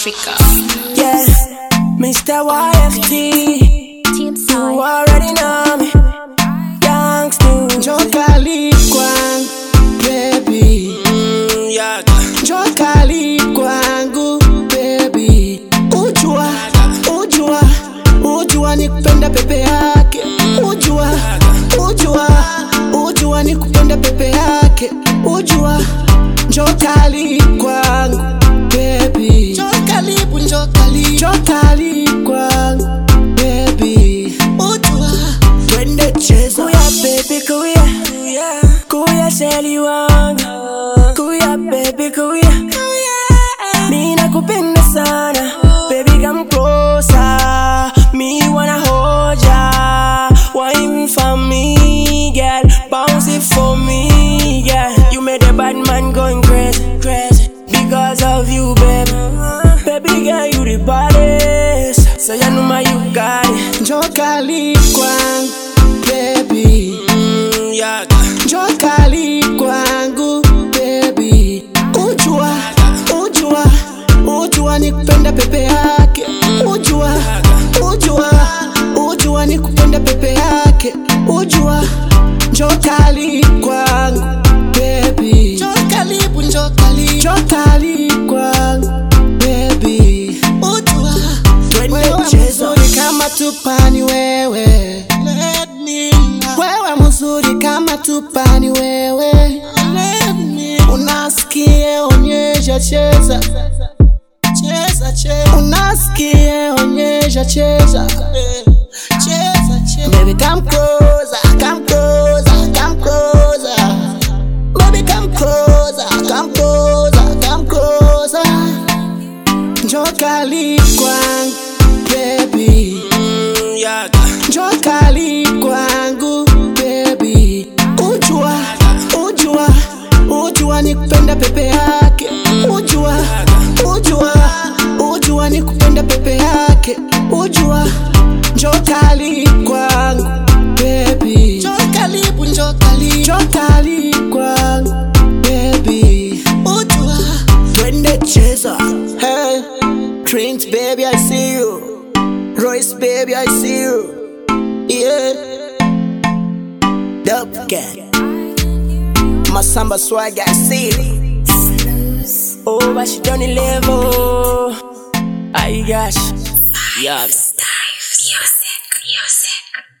Africa. Yeah, Mr. YFT, Team you Side. already know me. Youngster, Jokali kwangu, baby. Yeah, Jokali kwangu, baby. Ujua nikupenda pepe yake. Ujua nikupenda pepe yake. Jokali kwangu, baby. Jokali kwangu, baby. Twende cheza. Kuya baby kuya. Kuya sheli wangu. Kuya baby kuya. Mimi nakupenda sana. Baby come closer. Me wanna hold ya. Wine for me, girl. Bounce it for me, girl. You made a bad man going crazy, crazy. Because of you, baby. Baby girl, you the baddest. So you know my you got it. Jokali kwangu, baby. Yeah. Jokali kwangu, baby. Ujua nikupenda pepe yake. Ujua nikupenda pepe yake. Jokali kwangu, baby. Jokali kwangu, baby. Twende cheza. Mzuri kama tupani wewe. Wewe mzuri kama tupani wewe. Unasikie onyesha cheza. Unasikie onyesha cheza. Baby come closer, come closer, come closer. Baby come closer, come closer, come closer. Jokali kwangu, baby. Jokali kwangu, baby. Ujua nikupenda pepe yake. Ujua nikupenda pepe yake. Jokali kwangu, baby. Jokali kwangu, baby. Twende cheza. Hey, Trent baby I see you. Royce baby I see you. Yeah. Dope gang. Masamba swag I see you. Oh, but she don't level. I gosh. Yeah. Music.